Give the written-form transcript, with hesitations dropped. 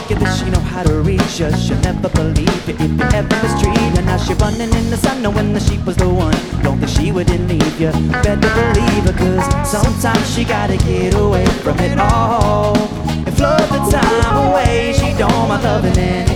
think that she know how to reach you. She'll never believe you if you ever mistreat her. Now she running in the sun knowing that she was the one. Don't think she wouldn't leave you. Better believe her, cause sometimes she gotta get away from it all and float the time away. She don't mind loving it